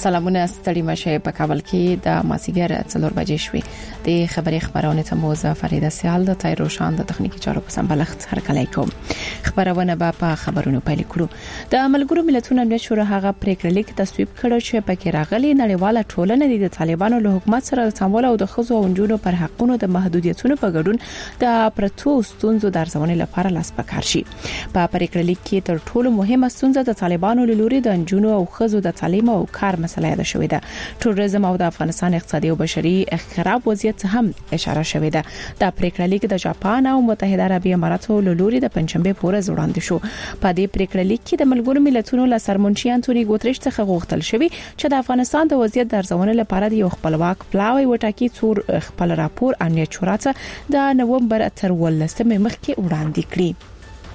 سلامونه ستړي مشه په کابل کې د مازیګر 4 بجې شوې د خبري خبرونه ته موزه فریده سیال د تایروشان د تخنیکی چارو په سمبلغت هرکلی کوم خبرونه په خبرونو پیل کړو د ملګرو ملتونو امنیت شورا هغه پریکړه لیک تصویب کړو چې پکې راغلي نړیواله ټولنه د طالبانو له حکومت سره د تعامل او د خزو او نجونو پر حقونو د محدودیتونو په ګډون د پرتو ستونزو د ارزونې لپاره لاس پکار شي په پریکړه لیک کې تر ټولو مهمه ستونزه د طالبانو له لوري د نجونو او خزو د تعلیم او کار مسله ده شوې ده ټوریزم او د افغانستان اقتصادي او بشري خراب وضعیت هم اشاره شوې ده د پریکړه لیک د جاپان او متحده عربی اماراتو له لوري د پنځمبه پورې وړاندې شو په دې پریکړه لیک کې د ملګرو ملتونو له سرمنشي انټونی ګوتریش څخه غوښتل شوی چې د افغانستان د وضعیت د ارزونې لپاره د یو خپلواک پلاوی وټاکي څور خپل راپور امنیت شورا ته د نوومبر تر 18 مخکې وړاندې کړي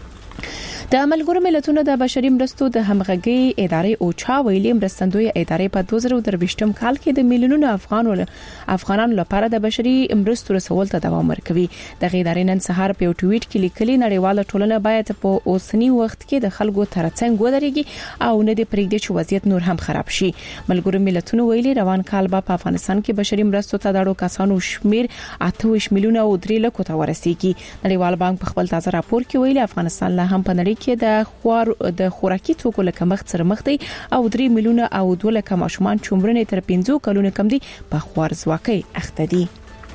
د ملګرو ملتونو د بشري مرستو د همغږي ادارې اوچا ویلي مرستندوی ادارې په 2023م کال کې د میلیونونو افغانانو لپاره د بشري مرستو رسول ته دوام ورکوي د ادارې نن سهار په ټویټ کې لیکلي نړیواله ټولنه باید په اوسنی وخت کې د خلکو ترڅنګ ودرېږي او نه د پرېږدي چې وضعیت نور هم خراب شي ملګرو ملتونو ویلي روان کال په افغانستان کې بشري مرستو ته داړو کسانو شمیر 28 میلیونه او 3 لک ته ورسیږي نړیوال بانک په خپل تازه راپور کې ویلي افغانستان له هم په نړۍ کې د خوراکي توکو له کمښت سره مخ دي او 3 میلیونه او 2 لک ماشومان چې عمرونه تر 15 کلونو کم دي په خوارزواکۍ اخته دي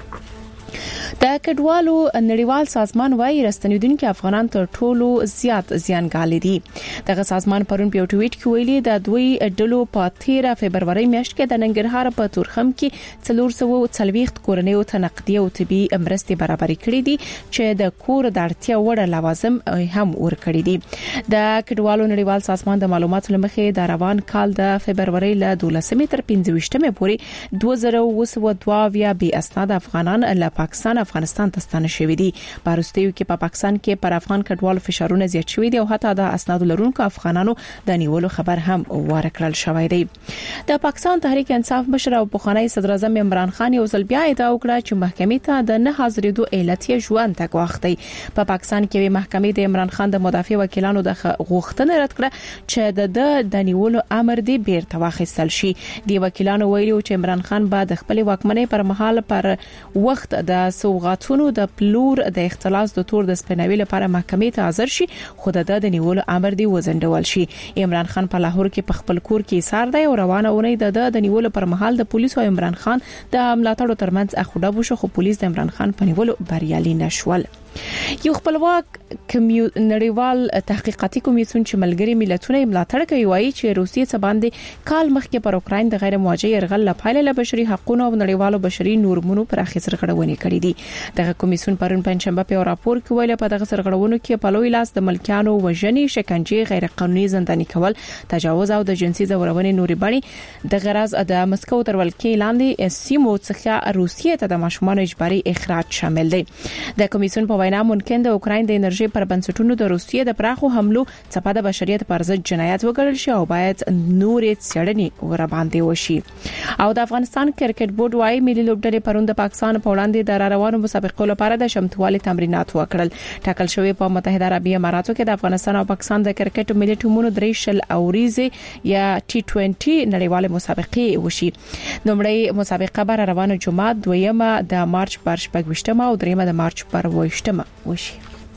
د کډوالو نړیوال سازمان وايي راستنیدونکو افغانان تر ټولو زیات زیانګالي دي دغه سازمان پرون په ټویټ کې ویلي د دوی ډلو په 13 فبرवरी میاشت کې د ننګرهار په تورخم کې 440 کورنیو ته نقدي او طبي مرستې برابرې کړې دي چې د کور د اړتیا وړ لوازم هم ورکړي دي د کډوالو نړیوال سازمان د معلوماتو لمخې د روان کال د فبرवरी له 12 تر 15 پورې 2022 بي اسناد افغانان له پاکستان افغانستان ته ستانه شوې دي پاروستیو کې په پاکستان کې پر افغان کډوالو فشارونه زیات شوې دي او حتی د اسناد لرونکو افغانانو د نیولو خبر هم ورکړل شوی دی د پاکستان تحریک انصاف مشر او پخوانی صدر اعظم عمران خان یو ځل بیا ادعا وکړه چې محکمې ته د نه حاضرېدو علت یې ژوند تک وختي په پاکستان کې محکمې د عمران خان د مدافع وکیلانو د غوښتنه رد کړه چې د نیولو امر دی بیرته واخیستل شي دی وکیلانو ویلي چې عمران خان بعد خپل واکمنۍ پر مهال پر وخت د سوغاتونو د پلور د اختلاس د تور د سپناوي لپاره محکمې ته حاضر شي خو د نیولو امر دی وزندول شي عمران خان په لاهور کې په خپل کور کې ایثار دی او روانه ونې د نیولو پر مهال د پولیسو او عمران خان د ملاتړو ترمنځ اخوډه بوشو خو پولیس د عمران خان په نیولو بریالي نشول یو خپلواک نړیوال تحقیقاتي کمیسیون چې ملګري ملتونه ملاتړ کوي وایي چې روسیې څخه باندې کال مخکې پر اوکراین د غیر مواجه يرغل لپاره له بشري حقوقو او نړیوالو بشري نورمونو پر اخر سرغړونې کړې دي دغه کمیسیون پرون پنځمبه په راپور کې ویل په دغه سرغړونو کې په لوی لاس د ملکیانو وژنې شکنجه غیر قانوني زنداني کول تجاوز او د جنسي زورونې نوري بڼې د غرض د مسکو تر ولکې لاندې سیمو څخه روسیې ته د ماشومان اجباري اخراج شامل دی د کمیسیون په وینا ممکن د اوکراین د انرژي پر بنسټونو د روسیې د پراخو حملو څخه د بشریت پر ضد جنایت وګڼل شي او باید نورې څېړنې ور باندې وشي او د افغانستان کرکټ بورډ وايي ملي لوبډلې پرون د پاکستان په وړاندې د روانو مسابقو لپاره د شمتوالي تمرینات وکړل ټاکل شوی په متحده عربی اماراتو کې د افغانستان او پاکستان د کرکټ ملي ټیمونو درې شل اوریزه یا T20 نړیواله مسابقې وشي نومړی مسابقه بر روانه جمعه دویمه د مارچ پر 28 او دریمه د مارچ پر 28 وشي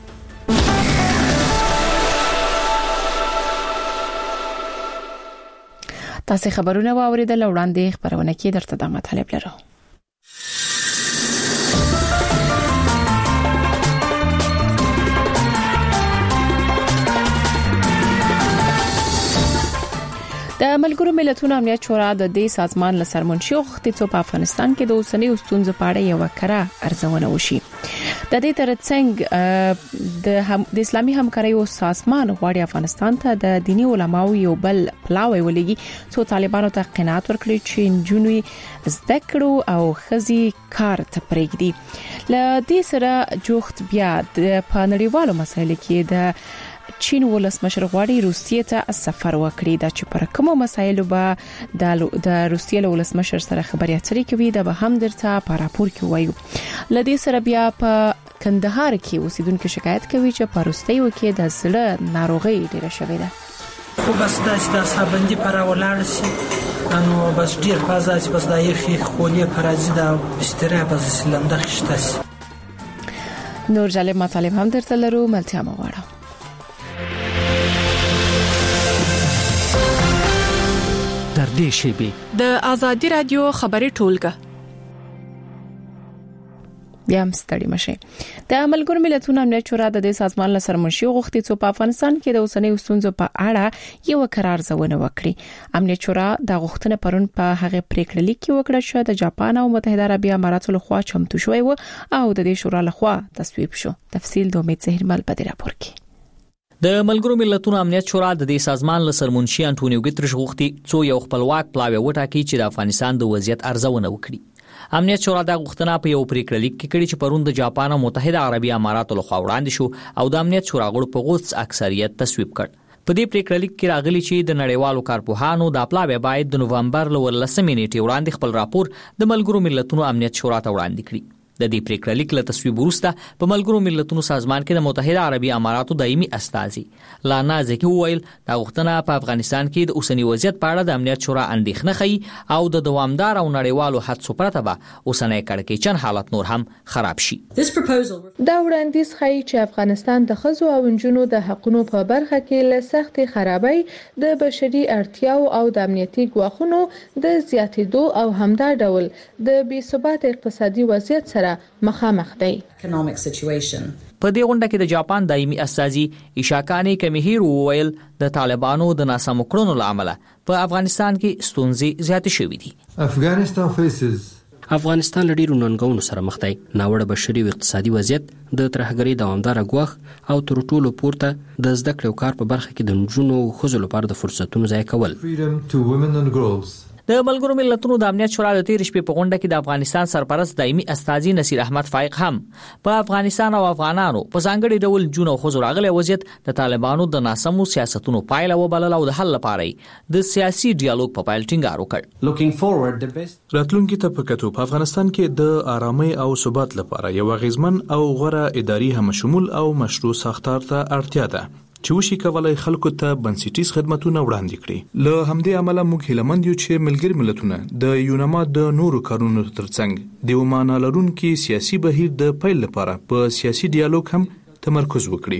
تاسو خبرونه واوریدل وړاندې خبرونه کې درته د مطالب لرو د ملګرو ملتونو امنیت شورا د دې سازمان له سرمنشي غوښتي چې په افغانستان کې د اوسنۍ ستونزو په اړه یو کړه ارزونه وشي د دې ترڅنګ د اسلامي همکاریو سازمان غواړي افغانستان ته د دینی علماو یو بل پلاوی ولګي څو طالبانو ته قناعت ورکړي چې جنوي زده کړو او خزي کار ته پرېږدي ل دې سره جوخت بیا د پانړیوالو مسایلو کې د چین ولسمشر غواړي روسیې ته سفر وکړي دا چې پر کومو مسایلو به د روسیې له ولسمشر سره خبرې اترې کوي دا به هم درته په راپور کې وایو لدې سره بیا په کندهار کې اوسیدونکو شکایت کوي چې په روسیې کې د زړه ناروغي ډیره شوې ده خو بس دا صابندي پر ولاړ شي انو بس ډیر پازاچ بس د یخي خولي پرازي د بستر بس سلنده خشتاس نور جالب مطالب هم درته لرو ملتیا مواړه. در دې شیبې د آزادی رادیو خبري ټولګه بیا هم ستړي مشه. د ملګرو ملتونو امنیت شورا د دې سازمان له سرمنشي غوښتي چې په افغانستان کې د اوسنۍ ستونزو په اړه یو قرارداد وکړي. امنیت شورا د غوښتنې پرون په هغه پریکړه لیک وکړه چې د جاپان او متحده عربی اماراتو لخوا چمتو شوی و او د دې شورا لخوا تصویب شو. تفصیل د امید زهرمل په دې راپور کې. د ملګرو ملتونو امنیت شورا د دې سازمان له سرمنشي انټونیو ګوتریش غوښتي څو یو خپلواک پلاوی وټاکي چې د افغانستان د وضعیت ارزونه وکړي. امنیت شورا د غوښتنه په یو پریکړه لیک کې کړې چې پرون د جاپان او متحده عربی اماراتو لخوا وړاندې شو او د امنیت شورا غړو په غوڅ اکثریت تصویب کړ. په دې پریکړه لیک کې راغلي چې د نړیوالو کارپوهانو د پلاوی باید د نوومبر ل 18 نیټې وړاندې خپل راپور د ملګرو ملتونو امنیت شورا ته وړاندې کړي. د دې پریکړه لیک له تصویب وروسته په ملګرو ملتونو سازمان کې د متحده عربی اماراتو دایمي استازي لانا زکی وویل دا غوښتنه په افغانستان کې د اوسنی وضعیت په اړه د امنیت شورا اندېښنه ښيي او د دوامدار او نړیوالو هڅو پرته به اوسنی کړکېچن حالت نور هم خراب شي. دا وړاندیز ښيي چې افغانستان د ښځو او نجونو د حقوقو په برخه کې له سختې خرابۍ د بشري اړتیاو او د امنیتي ګواښونو د زیاتېدو او همدا ډول د بې ثبات اقتصادي وضعیت سره مخامخ دی. په دې غونډه کې د جاپان دایمي استازي ایشاکانی کمیهیرو وویل د طالبانو د ناسمو کړنو لامل په افغانستان کې ستونزې زیاتې شوې دي. افغانستان له ډیرو ننګونو سره مخ دی. ناوړه بشري او اقتصادي وضعیت، د ترهګرۍ دوامداره ګواښ او تر ټولو پورته د زده کړې او کار په برخه کې د نجونو او ښځو لپاره د فرصتونو ضایع کول. د ملګرو ملتونو د امنیت شورا د تیر شپې په غونډه کې د افغانستان سرپرست دایمي استازي نصیر احمد فائق هم په افغانستان او افغانانو په ځانګړي ډول جون او خزر راغلي وضعیت د طالبانو د ناسمو سیاستونو پایله وبلل او د حل لپاره د سیاسي ډیالوګ په پایل ټینګار وکړ. راتلونکي ته په کتو په افغانستان کې د آرامۍ او ثبات لپاره یو غیزمن او غوره اداري همشمول او مشروع ساختار ته اړتیا ده چې وشي کولای خلکو ته بنسټیز خدماتونه وړاندې کړي. له همدې امله موږ هیلمند یو چې ملګري ملتونه د یوناما د نورو کارونو ترڅنګ د معنا لرونکي سیاسي بهیر د پیل لپاره په سیاسي ډیالوګ هم تمرکز وکړي.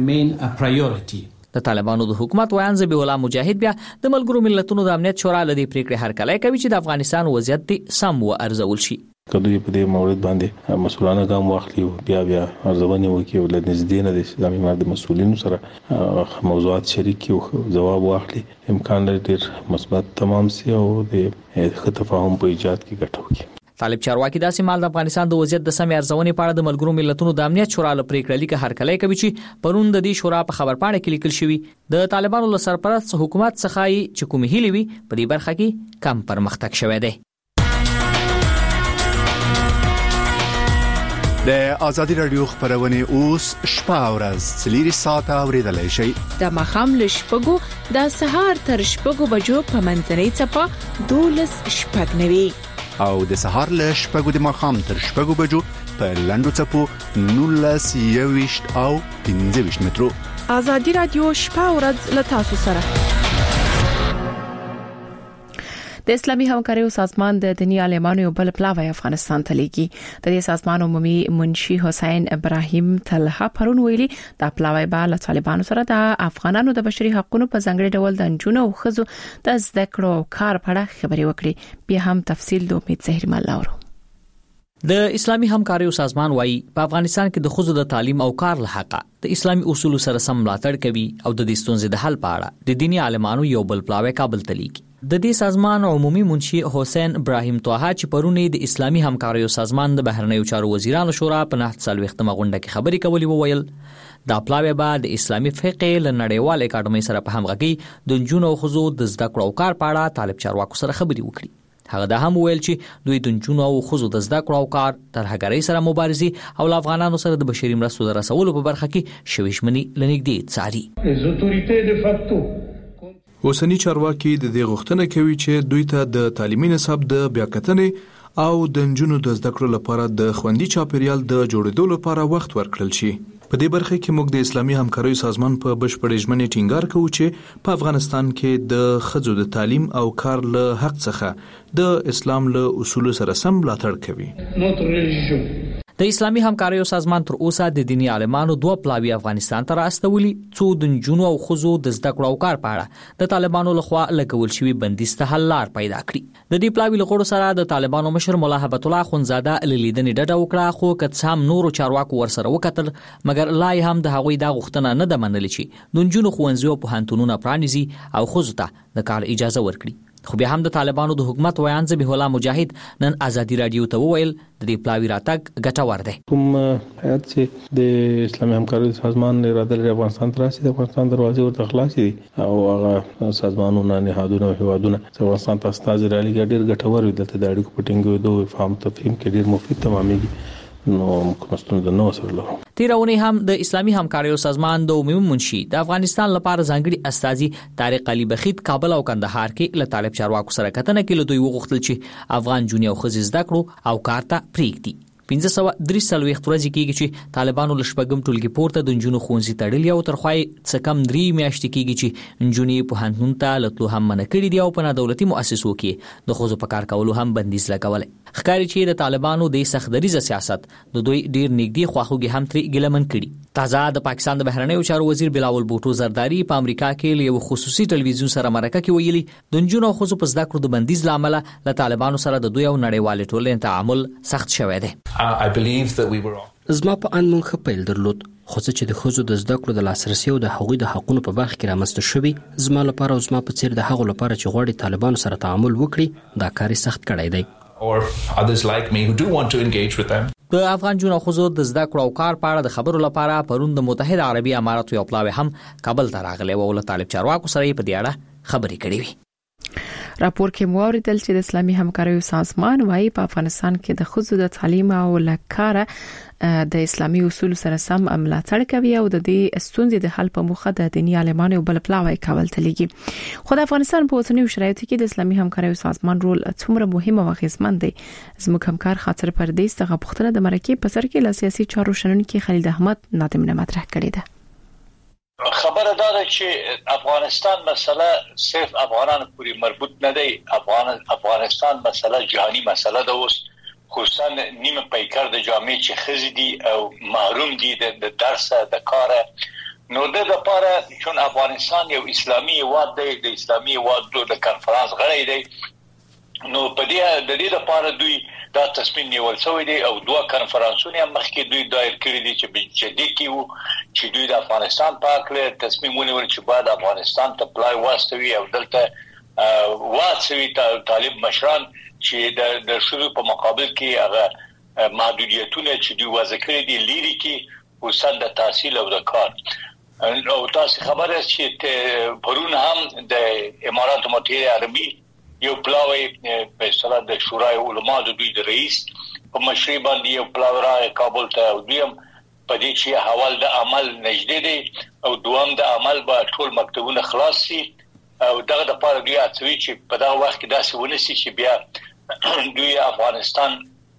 د طالبانو د حکومت ویان ذبیح الله مجاهد بیا د ملګرو ملتونو د امنیت شورا له دې پریکړې هرکلی کوي چې د افغانستان وضعیت سم و ارزول شي. کله په دې مورد باندې مسؤلانه ګام واخلي او بیا ارزونه وکړي او له نږدې نه د اسلامي امارت مسؤلینو سره موضوعات شریک او جواب واخلي، امکان لري ډېر مثبت تمام سي او د تفاهم په ایجاد کې ګټه وکړي. طالب چارواکي داسې مال د افغانستان د وضعیت د سمې ارزونې په اړه د ملګرو ملتونو د امنیت شورا له پریکړې لیک هرکلی کوي چې پرون د دې شورا په خبرپاڼه کې لیکل شوی د طالبانو له سرپرست حکومت څخه چې کومې هیلې وي په دې برخه کې کم پرمختګ شوی دی. د آزادی رادیو خبرونه اوس شپه او ورځ 4 ساعته اوریدلای شئ. د مخام له شپږو د سهار تر شپږو بجو په منځنۍ چپه 12:09 او د سهار له شپږو د مخام تر شپږو بجو په لندو چپو 19:20 او 15 مترو. آزادی رادیو شپه او ورځ له تاسو سره. د اسلامي همکاریو سازمان د دینی عالمانو یو بل پلاوی افغانستان ته لیږي. د دې سازمان عمومي منشي حسین ابراهیم طلحه پرون ویلي د پلاوی با له طالبانو سره د افغانانو د بشري حقوقو په ځانګړي ډول د نجونو او ښځو د زده کړو او کار په اړه خبري وکړي. بیا هم تفصیل د امید زهرمل لاورو. د اسلامي همکاریو سازمان وايي په افغانستان کې د ښځو د تعلیم او کار له حقه د اسلامي اصولو سره سم ملاتړ کوي او د دې ستونزې د حل په اړه د دینی عالمانو یو بل پلاوی کابل ته لیږي. د دې سازمان عمومي منشي حسین ابراهیم طه چې پرونی د اسلامي همکاریو سازمان د بهرنیو چارو وزیرانو شورا په 49مه غونډه کې خبري کولې وویل دا پلاوی به د اسلامي فقه له نړیوال اکاډمۍ سره په همغږي د نجونو او ښځو د زده کړو او کار په اړه طالب چارواکو سره خبري وکړي. هغه دا هم ویل چې دوی د نجونو او ښځو د زده کړو او کار ترهګرۍ سره مبارزه او افغانانو سره د بشري مرستو د رسولو په برخه کې شویشمنی لنګدي څاري. اوسنی چارواکي د دې غوښتنه کوي چې دوی ته د تعلیمي نصاب د بیاکتنې او د نجونو د زده کړو لپاره د خوندي چاپیریال د جوړېدو لپاره وخت ورکړل شي. په دې برخه کې موږ د اسلامي همکارۍ سازمان په بشپړ ژمنې ټینګار کوو چې په افغانستان کې د ښځو د تعلیم او کار له حق څخه د اسلام له اصولو سره سم ملاتړ کوي. د اسلامي همکارۍ سازمان تر اوسه د دینی عالمانو 2 پلاوی افغانستان ته راستولي څو د نجونو او ښځو د زده کړو او کار په اړه د طالبانو لخوا لګول شوی بندیز ته حل لار پیدا کړي. د دې پلاوی له غړو سره د طالبانو مشر مولا هبت الله خونزاده لیدنې ډډه وکړه، خو که هم نورو چارواکو ورسره وکتل مګر لا هم د هغوی د غوښتنه نه ده منلې چې د نجونو ښوونځي او پوهنتونونه پرانیزي او ښځو ته د کار اجازه ورکړي. خو بیا هم د طالبانو د حکومت ویان ذبیح الله مجاهد نن ازادي رادیو ته وویل د دې پلاوی راتګ ګټور دی. کوم حیات چې د اسلامي همکارۍ سازمان اراده لري افغانستان ته راشي، د افغانستان دروازې ورته خلاصې دي او هغه سازمانونه نهادونه او هیوادونه افغانستان ته استازي رالېږي ډېر ګټور دي. دلته د اړیکو په ټینګېدو فهم تفهیم کې ډېر مفید تمامېږي. نو کومستون د نو سره له تیرونه هم د اسلامي همکارۍ سازمان د عمومي منشي د افغانستان لپاره ځانګړي استازي طارق علي بخیت کابل او کندهار کې له طالب چارواکو سره کتنه کې له دوی وغوښتل چې افغان جونیو خزې زده کړو او کار ته پریږدي. 1543 ورځې کېږي چې طالبانو له شپږم ټولګي پورته د نجونو ښوونځي تړلي او ترخوای څه کم 3 میاشتې کېږي چې نجونې پوهنتون ته لتلو هم منع کړي دي او په نادولتي مؤسسو کې د ښځو په کار کولو هم بندیز لګولی. ښکاري چې د طالبانو د سختدریزه سیاست د دوی ډیر نږدې خواخوږي هم ترې ګیلمن کړي. تازه د پاکستان د بهرنیو چارو وزیر بلاول بوټو زرداری په امریکا کې له یو خصوصي ټلویزیون سره مرکه کې ویلي د نجونو او ښځو په زده کړو د بندیز لامل له طالبانو سره د دوی او نړیوال ټولنې تعامل سخت شوی دی. زما په ان مونږ خپل درلود خو چې د ښځو د زده کړو د لاسرسي او د حقوقي د حقوقو په برخه کې رامنځته شوی زما لپاره او زما په څیر د هغو لپاره چې غواړي طالبانو سره تعامل وکړي دا کار سخت کړی دی. or others like me who do want to engage with them. د افغان جون او خزو د زده کړو او کار په اړه د خبرو لپاره پرون د متحده عربي اماراتو یو پلاوی هم کابل ته راغلی او له طالب چارواکو سره په دې اړه خبرې کړې وي. راپور کې موریدل چې د اسلامي همکارۍ سازمان وايي په افغانستان کې د خزو د تعلیم او لکاره د اسلامي اصول سره سم ملاتړ کوي او د دې ستونزې د حل په موخه د دینی عالمانو بل پلاوی کول تلګي. خو د افغانستان په اوسنیو شرایطو کې د اسلامي همکارۍ سازمان رول څومره مهم او اغیزمن دی زموږ همکار خاطر پردیس څخه پوښتنه د مرکې په سر کې له سیاسي چارو شنونکي خلیل احمد نادم نه مطرح کړې ده. خبره دا ده چې افغانستان مسله صرف افغانانو پورې مربوط نه دی. افغانستان مسله جهانی مسله ده اوس خصوصا نیمه پیکر د جامعه چې خزي دي او محروم دي د درس د کار نو د لپاره چون افغانستان یو اسلامي هیواد دی د اسلامي هیواد د کنفرانس غړی دی نو په دې د دې لپاره دوی دا تصمیم نیول شوی دی او 2 کنفرانسونه مخکې دوی دایر کړی دي چې جدي کیو چې دوی د افغانستان په اړه تصمیم ونیول چې بعد افغانستان ته پلای واستوي او دلته واسوي طالب مشران چې د شروع په مقابل کې هغه محدودیتونه چې دوی وضع کړی دي لري کې وسند د تحصیل او د کار او تاسو خبره چې پرون هم د امارات متحده عربي یو پلاوی په صلاح د شورای علما د دوی د رئیس په مشرۍ باندې یو پلاوی راغی کابل ته او دوی په دې چې حوال د عمل نږدې دی او دوام د عمل به ټول مکتبونه خلاص شي او دغه د پاره دوی اڅوي چې په دا وخت کې داسې ونسي چې بیا دوی افغانستان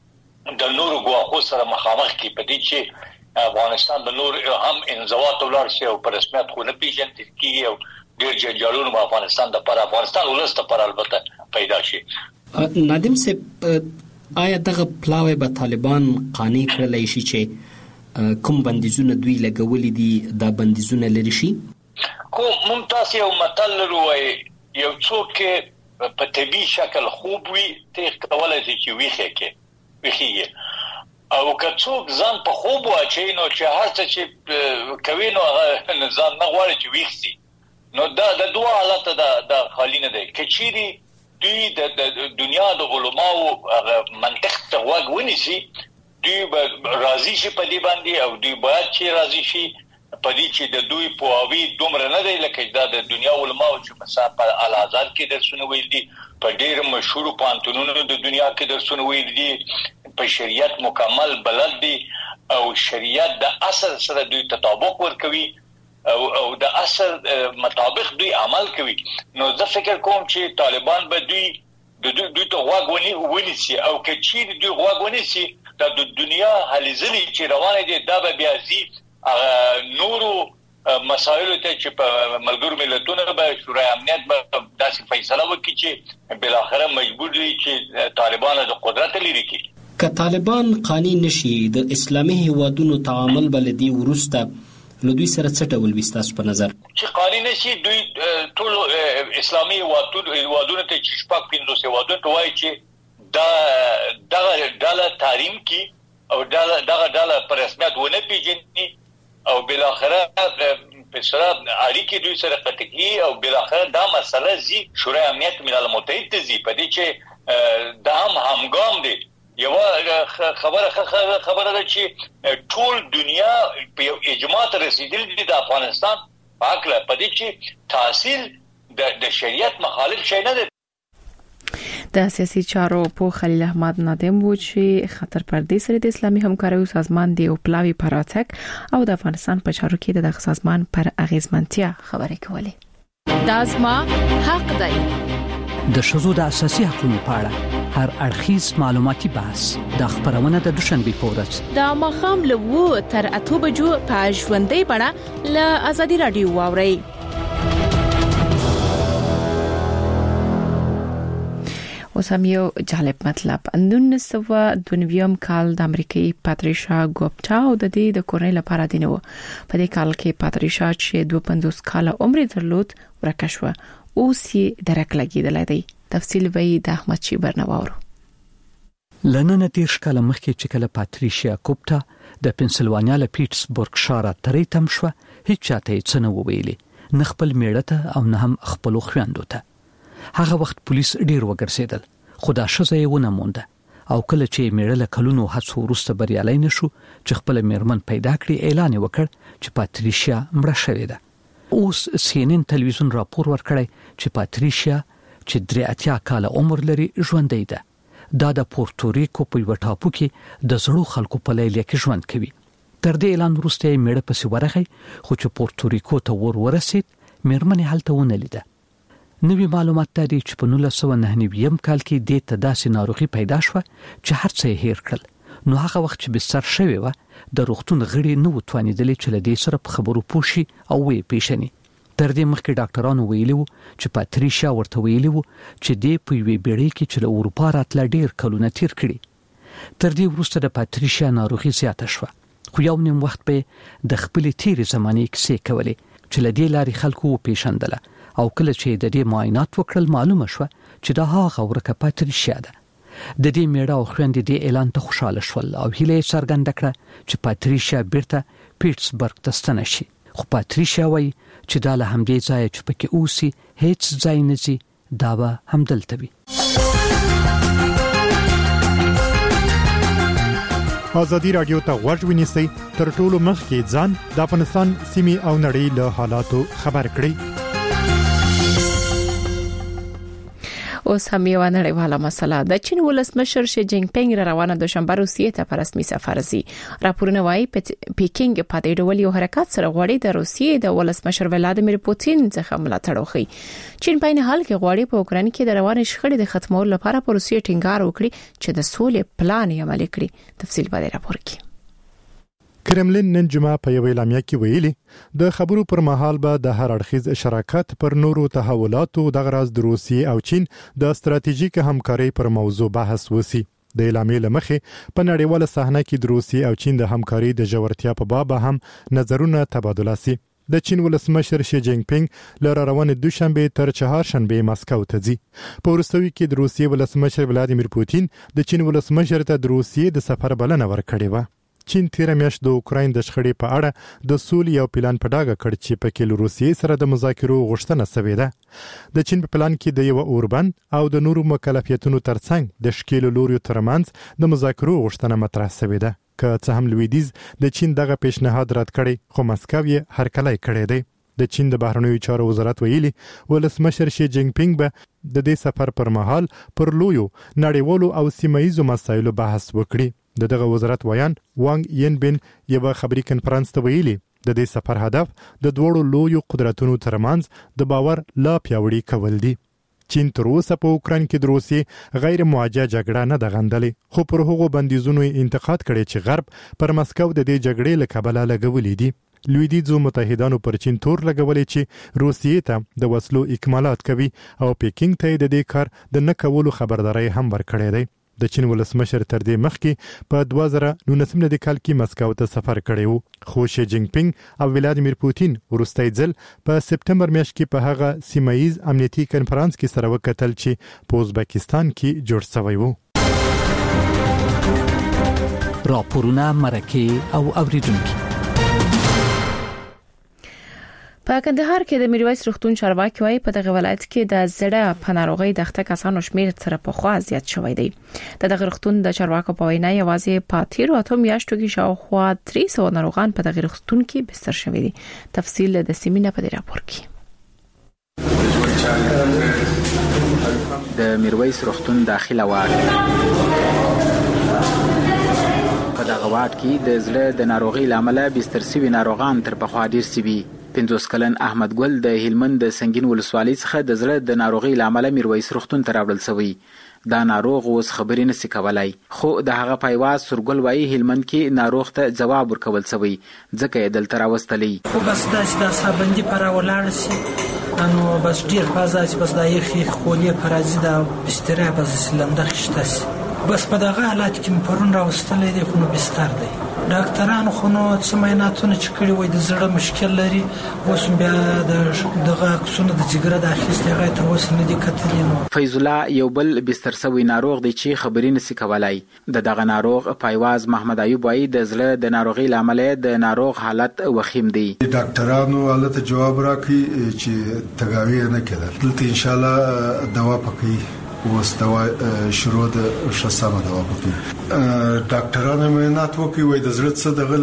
د نورو غواخو سره مخامخ کی په دې چې افغانستان د نور هم انزوات ولر شي او په رسمیت خو نه پیژندل کیږي او ډیر جنجالونه په افغانستان د پر افغانستان ولست پر البته پیدا شي. نادم صاحب آیا دغه پلاوی به طالبان قانع کړلای شي چې کوم بندیزونه دوی لګولې دي دا بندیزونه لري شي؟ کوم ممتاز یو متل وروي یو څوک په طبي شکل خوب وي ته کولای شي چې ویخي او که څوک ځان په خوب واچي نو چې هر څه چې کوي نو هغه ځان نه غواړي چې ویخسي نو دا د دوه حالت د خالی نه دی. کچيري دوی د دنیا د علماو منطق ته وګونی سي دوی راضي شي په دې باندې او دوی باید چې راضي شي په دې چې د دوی پوهاوی دومره نه دی لکه دا د دنیا علماو چې مثلا په الازهر کې درسونه ویل دي په ډېر مشهور پانتونونو د دنیا کې درسونه ویل دي په شریعت مکمل بلد دي او شریعت د اصل سره دوی تطابق ورکوي او د اصل مطابق دوی عمل کوي نو زه فکر کوم چې طالبان به دوی ته غوږ ونیسي او که چیرې دوی غوږ ونیسي د دنیا هلې ځلې چې روانه دي دا به بیا زی هغه مسایلو ته چې په ملګرو ملتونو به شورای امنیت به داسې فیصله وکړي چې بل اخره مجبور دي چې طالبان د قدرت لري کی که طالبان قانع نشي د اسلامي هیوادونو تعامل بلدي ورسته نو دوی سره څه ډول وستاسو په نظر چې قانع نشي دوی ټول اسلامي هیوادونو ته چې شپږ 500 هیوادونو ته وایي چې دا ډاله تحریم کی او دا پر رسمیت ونه پیژني او بل اخره په سره اړیکې دوی سره قطعي او بل اخره دا مسله زی شورای امنیت ملل متحد ته زی په دې چې دا همګام دي یو خبره ده چې ټول دنیا په یو اجماع ته رسیدل دي د افغانستان په اړه په دې چې تحصیل د شریعت مخالف شي نه ده. د سیاسي چارو په خلیل احمد نادم و چې خطر پردې سره د اسلامي همکارۍ سازمان دی او پلاوی پراتک او د افغانستان په چارو کې د سازمان پر اغیزمنتیا خبرې کولې. دا زما حق دی. د شذو د اساسي حقوقو په اړه هر اړخیز معلوماتي بحث د خبرونه د دوشنبه په ورځ د مخام له 2 تر 8 بجو په ژوندۍ بڼه له ازادي رادیو واوري. اوس هم یو جالب مطلب 1992 کال د امریکایي پاتریشا ګوپتا او د دې د کورنۍ لپاره دینو په دې کال کې پاتریشا چې 52 کال عمر درلود ورکه شو اوس یې درک لګیدل دی. تفصیل وی د احمد شیبر نواورو. لننه 30 کال مخکې چې کله پاتریشا ګوپتا د پنسلوانیا له پیټسبورګ ښار ته تم شو هیڅ چاته یې څه نه ویلي نه خپل میړه ته او نه هم خپل خويندو ته. هغه وخت پولیس ډیر وګرځیدل خو دا شزه یې ونه مونده او کله چې میړه کلونو هڅو وروسته بریالي نشو چې خپل میرمن پیدا کړي اعلان وکړ چې پاتریشا مړه شوې ده. اوس CNN تلویزیون راپور ورکړی چې پاتریشا چې 83 کال عمر لري ژوندۍ ده. دا د پورتوریکو په یو ټاپو کې د زړو خلکو په لیلیه کې ژوند کوي. تر دې اعلان وروسته میړه پسې ورغی خو چې پورتوریکو ته ورسید میرمن هلته ونه لیده. نوی معلومات دي چې په 1999 کال کې د تداسي ناروغي پیدا شو چې هر څه هیر کړل. نو هغه وخت چې بستر شوی و د روغتون غړي نو توانیدل چې له دې سره په خبرو پوښي او وی پیښني. تر دې مخکې ډاکټرانو ویلي وو چې پاتریشا ورته ویلي وو چې د په وی بیړۍ کې چې له اروپا راتله ډیر کلونه تیر کړي. تر دې وروسته د پاتریشا ناروغي زیاته شو خو یو نیم وخت به د خپل تیرې زمانې کیسې کولې چې له دې لارې خلکو پیښندله او کله چې د دې معاینات وکړل معلومه شو چې دا هغه ورکه پاتریشا ده. د دې میړه او خويندې د اعلان ته خوشاله شول او هیله څرګنده کړه چې پاتریشا بیرته پیټسبرګ ته ستنه شي. خو پاتریشا وایي چې دا له همدې ځای چې پکې اوسي هیڅ ځای نه زی دا به همدلته وي. ازادي رادیو ته غوږ ونیسئ تر ټولو مخکې ځان د افغانستان سیمې او نړۍ له حالاتو خبر کړئ. اوس هم یو نړیواله مسله د چین ولسمشر شي جینګ پینګ روانه دوشنبه روسیې ته په رسمي سفر زی. راپورونه وايي پیکینګ په دې ډول یو حرکت سره غواړي د روسیې د ولسمشر ولادیمیر پوتین څخه ملاتړ وکړي. چین په نه حال کې غواړي په اوکران کې د روانې شخړې د ختمولو لپاره په روسیې ټینګار وکړي چې د سولې پلان یې عملي کړي. تفصیل به راپور کې. کرملین نن جمعه په یو اعلامیه کې ویلي د خبرو پر مهال به د هر اړخیز شراکت پر نورو تحولاتو د غرض د روسیې او چین د ستراتیژیک همکارۍ پر موضوع بحث وسی. د اعلامیې لمخې په نړیواله صحنه کې د روسیې او چین د همکارۍ د جوړتیا په باب هم نظرونه تبادله سي. د چین ولسمشر شي جینګ پینګ لره روانه دوشنبه تر چهارشنبه مسکو ته ځي. په وروستیو کې د روسیې ولسمشر ولادیمیر پوتین د چین ولسمشر ته د روسیې د سفر بلنه ورکړې و. چین تیر میاشت د اوکراین د شخړې په اړه د سولې یو پلان په ډاګه کړ چې په کې روسیې سره د مذاکرو غوښتنه شوې ده. د چین په پلان کې د یو اوربند او د نورو مکلفیتونو ترڅنګ د شکیل لوري ترمنځ د مذاکرو غوښتنه مطرح شوې ده. که څه هم لویدیز د چین دغه پیشنهاد رد کړي خو مسکو یې هرکلی کړی دی. د چین د بهرنیو چارو وزارت ویلي ولسمشر شي جینګ پینګ به د دې سفر پر مهال پر لویو نړیوالو او سیمایي مسایلو بحث وکړي. دغه وزارت ویان وانګ ین بن یو خبري کنفرانس ته ویلي د دې سفر هدف د دوړو لویو قدرتونو ترمنځ د باور لا پیاوړي کول دي. چین تر اوسه په اوکران کې د روسیې غیر موجه جګړه نه ده غندلې خو پر هغو بندیزونو انتقاد کړي چې غرب پر مسکو د دې جګړې له کبله لګولې دي. لویدیځو متحدانو پر چین تور لګولې چې روسیې ته د وسلو اکمالات کوي او پیکینګ ته د دې کار د نه کولو خبرداري هم ورکړې ده. د چین ولسمشر تر دې مخکې په 2019 کال کې مسکو ته سفر کړی و، خو شي جینګ پینګ او ولادیمیر پوتین وروستي ځل په سپټمبر میاشت کې په هغه سیمایي امنیتي کنفرانس کې سره وکتل چې په ازبکستان کې جوړ شوی و. راپورونه مرکه او اوریدونکو. په کندهار کې د میرویس روغتون چارواکي وايي په دغه ولایت کې د زړه په ناروغۍ د اخته کسانو شمیر تر پخوا زیات شوی دی. د دغه روغتون د چارواکو په وینا یوازې په تیرو اتو میاشتو کې شاوخوا 300 ناروغان په دغه روغتون کې بستر شوي دي. تفصیل د سیمینه په راپور کې. د میرویس روغتون داخله وارد په دغه واټ کې د زړه د ناروغي لامل بستر شوي ناروغان تر پخوا ډیر شوي. 50 کلن احمد ګل د هلمند د سنگین ولسوالۍ څخه د زړه د ناروغي لامل میرویس روغتون ته راوړل شوی. دا ناروغ اوس خبرې نشي کولای، خو د هغه پایواز سرګل وایي هلمند کې ناروغ ته جواب ورکول شوی ځکه یې دلته راوستلې. خو بس دا سابندي پر ولاړ شي انو بس ډیر فازاج بس دا یخي خولي پرازي دا بستر بس لنده خشته بس په دغه حالت کې پرون راوستلې دي خو بستر دی. ډاکټرانو خو نو سمیناتونه چې کړی وای د زړه مشکل لري، اوس بیا دغه عکسونه د جګره د اخیستې غي تر اوسه نه دي کتلې. نو فیض الله یو بل بستر سوی ناروغ دی چې خبرې نشي کولای. دغه ناروغ پایواز محمد ایوب وایي د زړه د ناروغي لامل د ناروغ حالت وخیم دی. ډاکټرانو حالت جواب راکړي چې تداوی نه کېدل، دلته ان شاء الله دوا پکې اوس دوا شروع د شسامه دوا پکې ډاکټرانو مینات وکي وای د زړه څخه دغه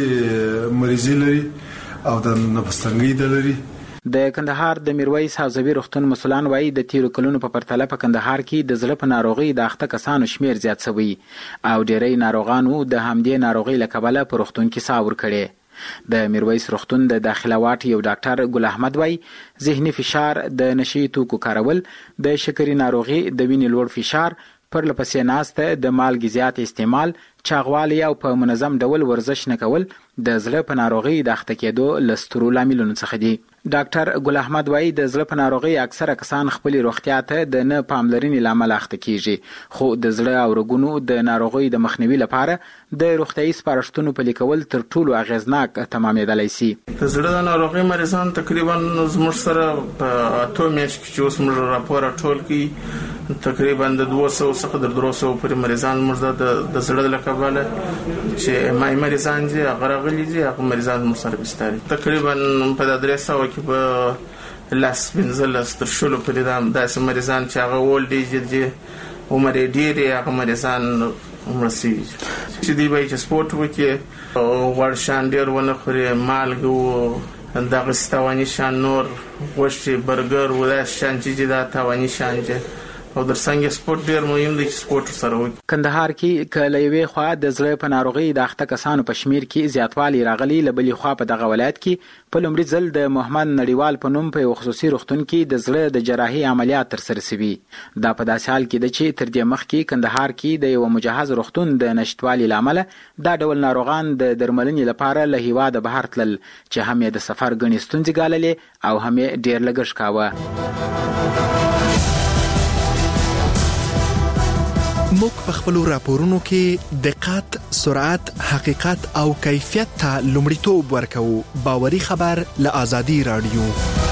لري مریضي لري او د نفسنګي د لري. د کندهار د میرویس حوزوي روغتون مسولان وایي د تیرو کلونو په پرتله په کندهار کې د زړه په ناروغي د اخته کسانو شمیر زیات شوی او ډېری ناروغانو د همدې ناروغي له کبله په روغتون کې ساور کړي. د میرویس روغتون د داخله واټ یو ډاکټر ګل احمد وای ذهني فشار، د نشي توکو کارول، د شکرې ناروغي، د وینې لوړ فشار، پر لپسې ناسته، د مالګې زیات استعمال، چاغوالی او په منظم ډول ورزش نه کول د زړه په ناروغي د اخته کېدو لسترو لاملونو څخه دي. ډاکټر ګل احمد وایي د زړه په ناروغي اکثره کسان خپل روغتیا ته د نه پاملرنې لامل اخته کیږي، خو د زړه او رګونو د ناروغي د مخنیوي لپاره د روغتیايي سپارښتنو پلي کول تر ټولو اغیزناک تمامېدلی شي. د زړه د ناروغي مریضان تقریبا زموږ سره په اتو میاشت کې چې اوس موږ راپور ټول کی تقریبا د 200 څخه د 300 پورې مریضان موږ د زړه له کبله چې مای مریضان دي هغه راغلي دي، هغه مریضان موږ سره بستر تقریبا په 300 کې په لاس بنزل سترشلو په داسې مریضان چې هغه ولډ دي عمر ډیر هغه مریضان مرسي چې دی وایي چې سپورت وکي ورشان ډیر ونه خوري، مالګو دغه ستواني شان نور غوښتي برګر ولا شان چې دا تواني شان چې او در څنګه سپورت ډیر مهم دی چې سپورت سره وکړي. کندهار کې کله یوې خوا د زړه په ناروغي د اخته کسانو په شمیر کې زیاتوالی راغلی، لبلې خوا په دغه ولایت کې په لومړي ځل د محمد نړیوال په نوم په خصوصي روغتون کې د زړه د جراحي عملیات ترسره شوي. دا په داسې حال کې ده چې تر دې مخکې کندهار کې د یو مجهز روغتون د نشټوالي لامل دا ډول ناروغان د درملنې لپاره له هیواده بهر تلل چې هم یې د سفر غني ستونزې ګاللې او هم یې ډیر لګښ کاوه. موږ په خپل راپورونو کې دقت، سرعت، حقیقت او کیفیت ته لومړیتوب ورکوو. باوري خبر له آزادي رادیو.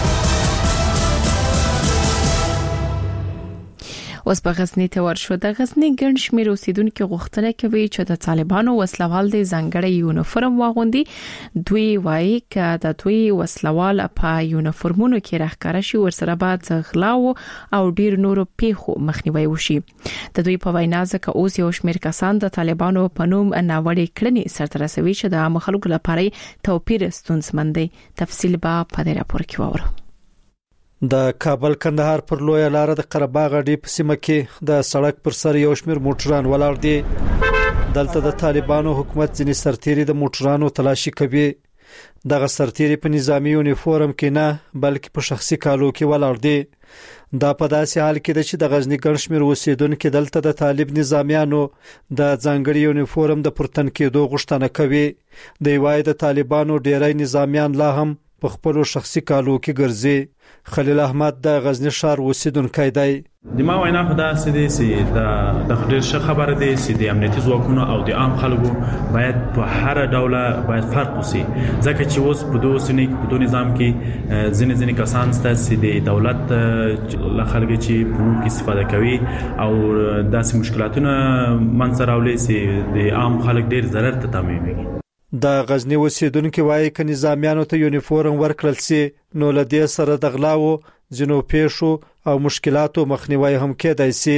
اوس په غزنی ته ورشو. د غزنی ګڼ شمېر اوسیدونکو غوښتنه کوي چې د طالبانو وسلوال د ځانګړي یونیفورم واغوندي. دوی وایي چې د دوی وسلوال په یونیفورمونو کې راښکاره شي ورسره بعد غلاو او ډیر نورو پیښو مخنیوي وشي. د دوی په وینا ځکه اوس یو شمېر کسان د طالبانو په نوم ناوړه کړنې سرته رسوي چې د مخالفت لپاره توپیر ستونزمن دی. تفصیل به په دې راپور کې وورو. د کابل کندهار پر لویه لار د قرهباغ اډې په سیمه کې د سړک پر سر یو شمېر موټران ولاړ دي. دلته د طالبانو حکومت ځینې سرتیري د موټرانو تلاشي کوي. دغه سرتیری په نظامی یونیفورم کې نه بلکې په شخصي کالو کې ولاړ دی. دا په داسې حال کې ده چې د غزنی ګڼ شمېر اوسیدونکو دلته د طالب نظامیانو د ځانګړي یونیفورم د پورتن کېدو غوښتنه کوي. د وای د طالبانو ډیری نظامیان لا هم په خپل شخصي کالو کې ګرځي. خلیل احمد د غزنی ښار اوسیدونکی دی. د ما وینا خو دا سې چې د ډېر ښه خبره دی چې د امنیتي ځواکونو او د عام خلکو باید په هر ډول باید فرق وشي، ځکه چې اوس په دوه سنې په دوه نظام کې ځینې کسان ستاسو چې د دولت له خلکو چې په نوم کې استفاده کوي او داسې مشکلاتونه منځ راولي چې د عام خلک ډېر ضرر ته تمامېږي. د غزنی اوسیدونکو وایي ک نظامیانو ته یونیفورم ورکړل سي نو لدې سره د غلاو جنو پیښو او مشکلاتو مخنیوي هم کېدای سي،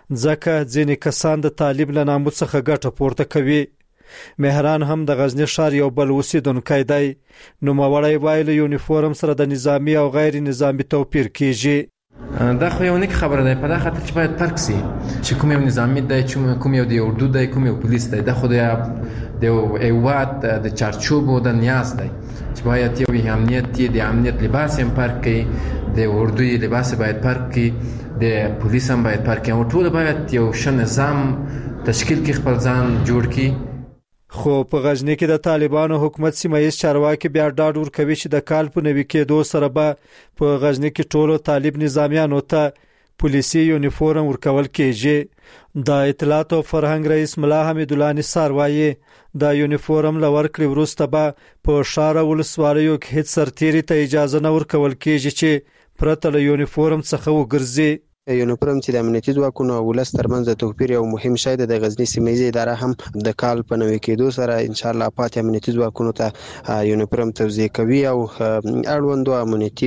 ځکه ځینې کسان د طالب له ناموس څخه ګټه پورته کوي. مهران هم د غزنی ښار یو بل اوسیدونکی دی. نو موړی وایي له یونیفورم سره د نظامی او غیر نظامی توپیر کیږي. دا خو یو نیک خبره ده، په دغه خاطر چې باید فرق سي چې کوم یو نظامی دی، کوم یو د اردو دی، کوم یو پولیس دی. دا خو د ایوات د چارچوب او د نیاز دی چې باید یو امنیت د امنیت لباس هم فرق کوي، د اردو لباس باید فرق کوي، د پولیس هم باید فرق کوي، او ټول باید یو ښه نظام تشکیل کې خپل ځان جوړ کړي. خو په غزنی کې د طالبانو حکومت سیمایي چارواکي بیا ډاډ ورکوي چې د کال په نوي کېدو سره به په غزنی کې ټولو طالب نظامیانو ته پولیسي یونیفورم ورکول کېږي. د اطلاعات او فرهنګ رئیس ملا حمید الله نثار وایي د یونیفورم لور کړی وروسته به په شار ولسوالیو کې هیڅ سرتیری ته اجازه نه ورکول کېږي چې پرته له یونیفورم څخه وګرځي. یونیفورم چې د امنیتي ځواکونو او ولس ترمنځ د توپیر یو مهم شی دی. د غزنی سیمه اداره هم د کال په نوي کېدو سره ان شاء الله پاتې امنیتي ځواکونو ته یونیفورم توزیع کوي او اړوندو امنیتي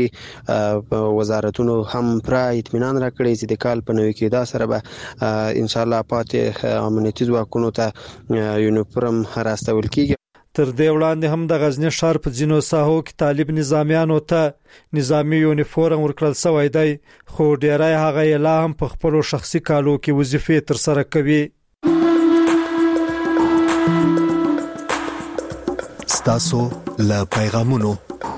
وزارتونو هم پر اطمینان راکړي چې د کال په نوي کېدا سره به ان شاء الله پاتې امنیتي ځواکونو ته یونیفورم راستول کیږي. تر دې وړاندې هم د غزنی ښار په ځینو ساحو کې طالب نظامیانو ته نظامی یونیفورم ورکړل شوی دی، خو ډیری هغه یې لا هم په خپلو شخصي کالو کې وظیفې ترسره کوي. ستاسو له پیغامونو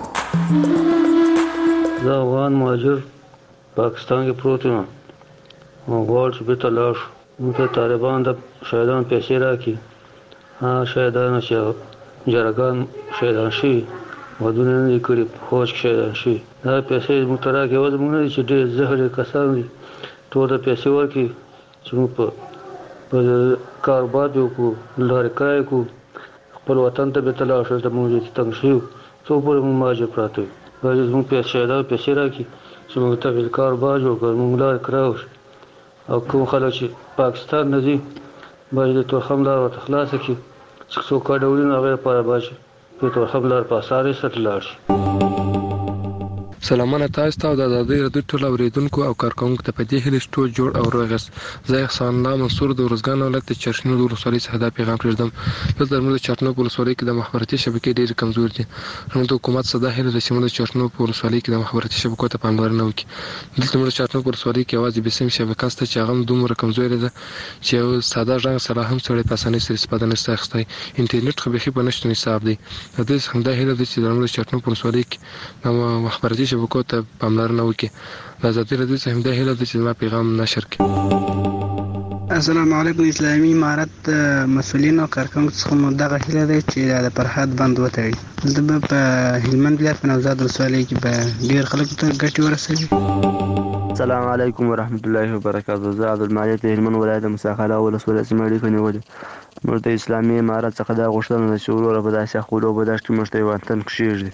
زه افغان مهاجر پاکستان کې پروت یم او غواړم چې بیرته لاړ شم. موږ ته طالبان د شهیدانو پیسې راکړي، شهیدان چې جرګان شهیدان شي ودونه نه کړي، فوج کې شهیدان شي. دا پیسې موږ ته راکړي او موږ نه چې ډېر زهر کسان دي ټول د پیسې ورکړي چې موږ په کاروبار وکړو، لارې کرایه کړو، خپل وطن ته بیرته لاړ شو. د موږ تنګ شو څو پورې موږ مهاجر پراته یو. باید موږ پیسې راکړي چې موږ ته کاروبار جوړ کړو، موږ لارې کرایه او کوم خلک چې پاکستان نه ځي باید د تورخم لار ورته خلاصه کړي چې څوک ډولونه هغه لپاره باید په تورخم لار په اسانۍ سره لاړ شي. سلامونه تاسو ته د ازادۍ رادیو ټول اوریدونکو او کارکونکو ته په دې هیله چې جوړ او روغ یاست. زه احسان الله منصور د ورزګان ولایت د چرشنو د ولسوالۍ څخه دا پیغام پرېږدم. دلته زموږ د چرشنو په ولسوالۍ کې د مخابراتي شبکې ډېرې کمزورې دي. زموږ د حکومت څخه دا هیله ده چې زموږ د چرشنو په ولسوالۍ کې د مخابراتي شبکو ته پاملرنه وکړي. دلته زموږ د چرشنو په ولسوالۍ کې یوازې بسم شبکه شته چې هغه دومره کمزورې ده چې یو ساده رنګ سره هم سړی په اسانۍ سره استفاده نشي اخیستی. انټرنیټ خو بېخي په نشتون حساب دی. د دې څخه دا هیله ده چې زموږ د چرشنو په ولسوالۍ کې د مخابراتي شبکو ته پاملرنه وکړي. د ازادۍ رادیو څخه دا هیله ده چې زما پیغام نشر کړي. السلام علیکم. اسلامي امارت مسؤلین او کارکونکو څخه مو دغه هیله ده چې د فرهاد بند وتړي. دلته په هلمند ولایت په نوزاد ولسوالۍ کې به ډېر خلکو ته ګټې ورسوي. السلام علیکم ورحمت الله وبرکاته. زه عبدالمالک د هلمند ولایت د مساخله ولسوالۍ څخه اړیکه نیولې. موږ د اسلامي امارت څخه دا غوښتنه ده چې وروره په داسې اخولو په داسې کې موږ ته یو وطن کښېږدي.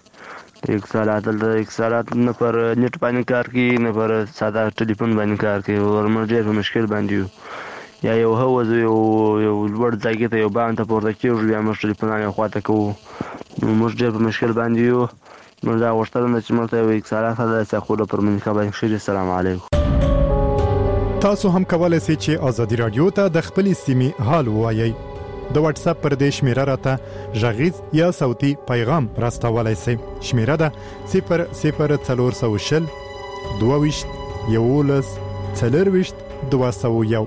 اتصالات نه پر نیټ باندې کار کوي نه پر ساده ټلیفون باندې کار کوي. ورمنډ ډېر په مشکل باندې یو یا یو هوز یو لوړ ځای ته یو باندې ته پورته کېږو بیا موږ ټلیفونان یو خواته کوو. موږ ډېر په مشکل باندې یو. موږ دا غوښتنه ده چې موږ ته یو اتصالات داسې اخولو پر منځ باندې کښېږدي. السلام علیکم. تاسو هم کولای شئ چې ازادي رادیو ته د خپل سیمې حال ووایئ. د واتس اپ پر دې شمیره راته ژغیز یا صوتي پیغام راستولای شئ. شمیره ده 00420 22 11 40 201.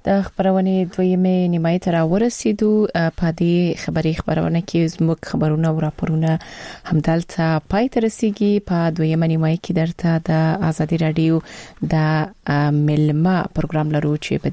د خبرونه دویمه نیمه تر ورسېدو په دې خبرونه کې زموږ خبرونه او راپورونه همدلته پای ته رسیدي. په دویمه نیمه کې درته د ازادي رادیو د ملما پروګرام لرو چې په